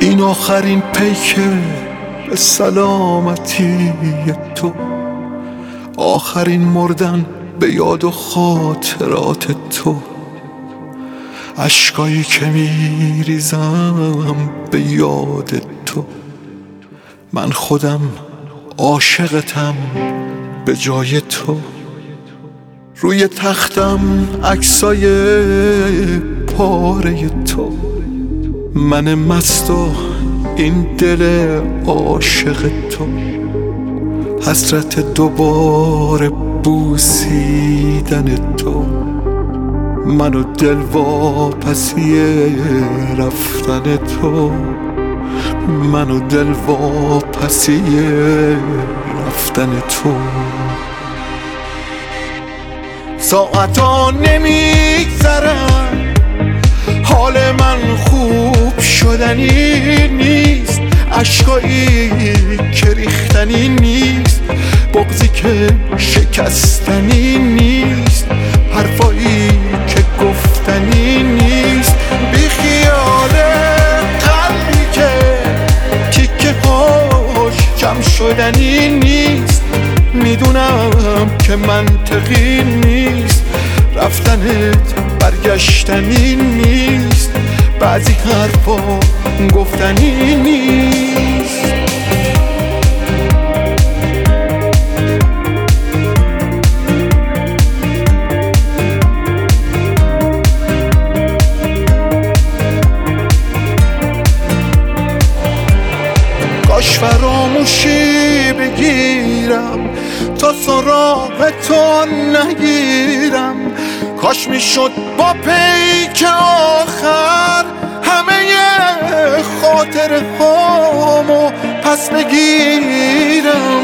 این آخرین پیکه به سلامتی تو، آخرین مردن به یاد و خاطرات تو، اشکایی که میریزم به یاد تو. من خودم عاشقتم به جای تو، روی تختم عکسای پاره تو، من مست و این دل عاشق تو، حسرت دوباره بوسیدن تو، من و دل واپسی رفتن تو، من و دل واپسی رفتن تو. ساعتا نمیگذرن، حال من خوب شدنی نیست، اشکایی که ریختنی نیست، بغضی که شکستنی نیست، حرفایی که گفتنی نیست، بی خیال قلبی که تیکه هاش جمع شدنی نیست. میدونم که منطقی نیست، رفتنت برگشتنی نیست، بعضی حرفا گفتنی نیست. کاش فراموشی بگیرم تا سراغ تو نگیرم، کاش میشد با پیک آخر همه خاطر هامو پس بگیرم.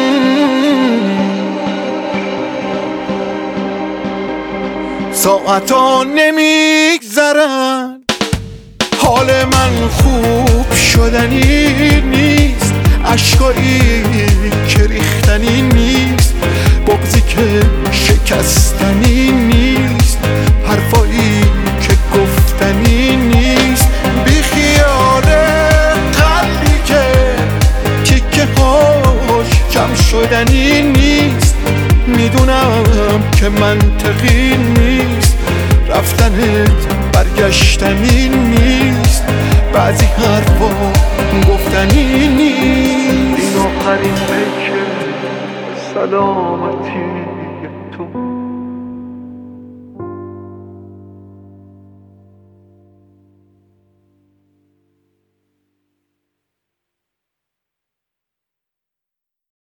ساعتا نمیگذرن، حال من خوب شدنی نیست، اشکایی که ریختنی نیست، بغضی که شکستنی نیست، حرفایی که گفتنی نیست، بی خیال قلبی که تیکه هاش جمع شدنی نیست. میدونم که منطقی نیست، رفتنت برگشتنی نیست، بعضی حرفا گفتنی نیست. این آخرین پیکه سلامتی تو.